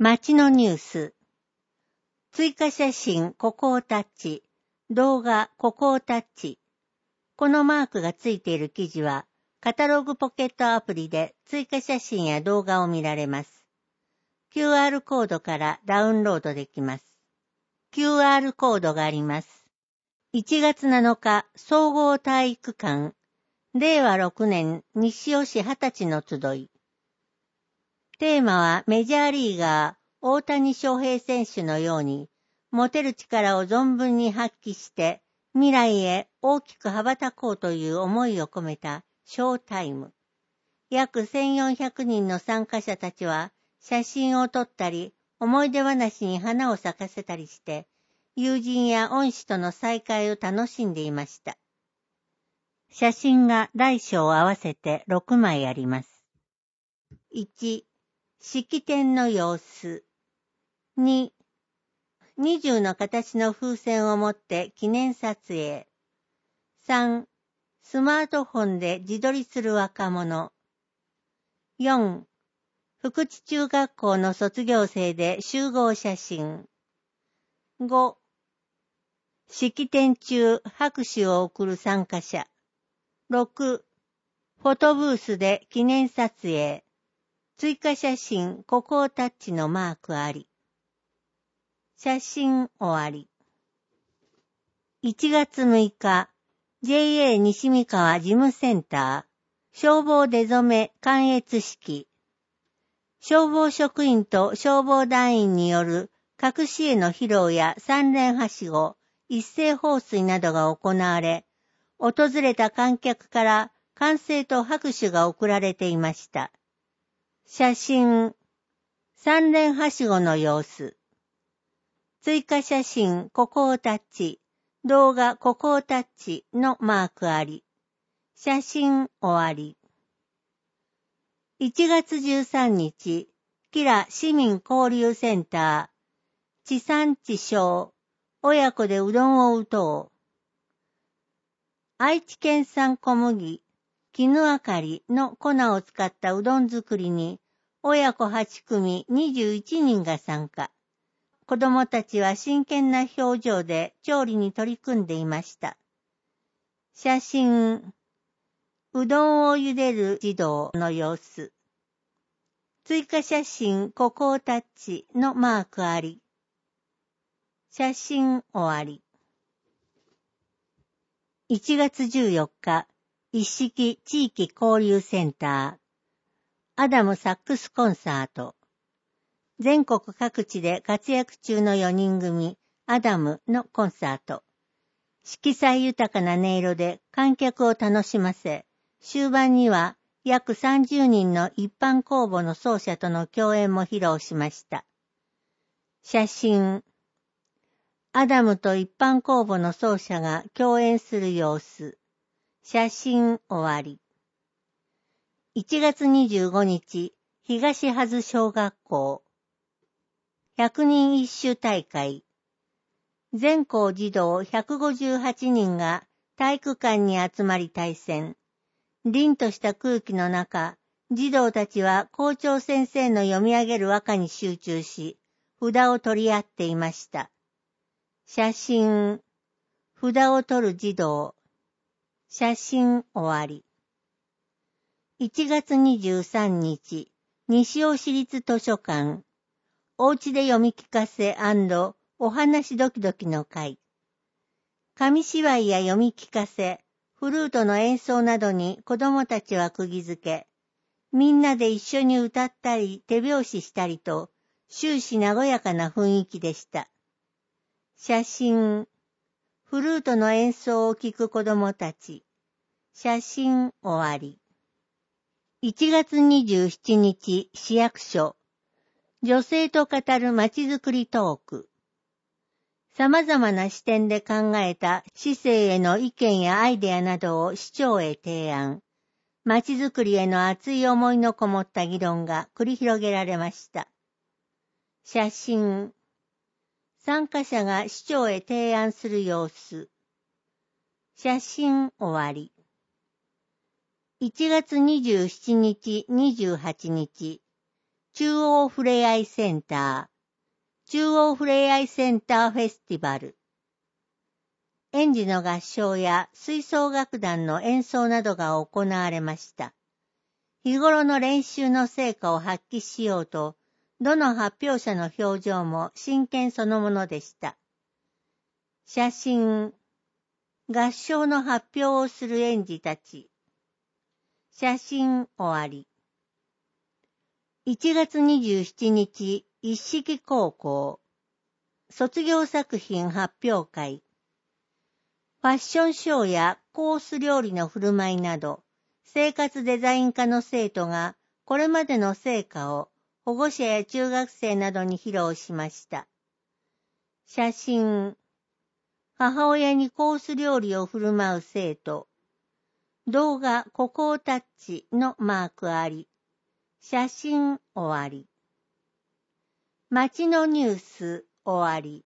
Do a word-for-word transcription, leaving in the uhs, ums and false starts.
街のニュース。追加写真、ここをタッチ。動画、ここをタッチ。このマークがついている記事は、カタログポケットアプリで追加写真や動画を見られます。キューアール コードからダウンロードできます。キューアール コードがあります。いちがつなのか、総合体育館。れいわろくねん西尾市はたちの集い。テーマはメジャーリーガー大谷翔平選手のように持てる力を存分に発揮して未来へ大きく羽ばたこうという思いを込めたショータイム。約せんよんひゃくにんの参加者たちは写真を撮ったり思い出話に花を咲かせたりして友人や恩師との再会を楽しんでいました。写真が大小合わせてろくまいあります。いち、式典の様子。に、二重の形の風船を持って記念撮影。さん、スマートフォンで自撮りする若者。よん、福知中学校の卒業生で集合写真。ご、式典中拍手を送る参加者。ろく、フォトブースで記念撮影。追加写真、ここをタッチのマークあり。写真終わり。いちがつむいか、ジェイエー 西三河事務センター、消防出初め観閲式。消防職員と消防団員による隠し絵の披露や三連はしご、一斉放水などが行われ、訪れた観客から歓声と拍手が送られていました。写真、三連はしごの様子。追加写真、ここをタッチ。動画、ここをタッチのマークあり。写真終わり。いちがつじゅうさんにち、キラ市民交流センター、地産地消、親子でうどんを打とう。愛知県産小麦、絹あかりの粉を使ったうどん作りに、親子はちくみにじゅういちにんが参加。子供たちは真剣な表情で調理に取り組んでいました。写真、うどんを茹でる児童の様子。追加写真、ここをタッチのマークあり。写真終わり。いちがつじゅうよっか、一式地域交流センター、アダムサックスコンサート。全国各地で活躍中のよにん組、アダムのコンサート。色彩豊かな音色で観客を楽しませ、終盤には約さんじゅうにんの一般公募の奏者との共演も披露しました。写真。アダムと一般公募の奏者が共演する様子。写真終わり。いちがつにじゅうごにち、東波小学校。ひゃくにん一首大会。全校児童ひゃくごじゅうはちにんが体育館に集まり対戦。凛とした空気の中、児童たちは校長先生の読み上げる和歌に集中し、札を取り合っていました。写真、札を取る児童。写真終わり。いちがつにじゅうさんにち、西尾市立図書館。おうちで読み聞かせ&お話ドキドキの会。紙芝居や読み聞かせ、フルートの演奏などに子どもたちは釘付け、みんなで一緒に歌ったり手拍子したりと、終始和やかな雰囲気でした。写真、フルートの演奏を聞く子どもたち。写真終わり。いちがつにじゅうしちにち、市役所。女性と語るまちづくりトーク。様々な視点で考えた市政への意見やアイデアなどを市長へ提案。まちづくりへの熱い思いのこもった議論が繰り広げられました。写真。参加者が市長へ提案する様子。写真終わり。いちがつにじゅうしちにち、にじゅうはちにち。 中央ふれあいセンター、中央ふれあいセンターフェスティバル。園児の合唱や吹奏楽団の演奏などが行われました。日頃の練習の成果を発揮しようと、どの発表者の表情も真剣そのものでした。写真、合唱の発表をする園児たち。写真終わり。いちがつにじゅうしちにち、一色高校。卒業作品発表会。ファッションショーやコース料理の振る舞いなど、生活デザイン科の生徒がこれまでの成果を保護者や中学生などに披露しました。写真。母親にコース料理を振る舞う生徒。動画ココータッチのマークあり。写真終わり。街のニュース終わり。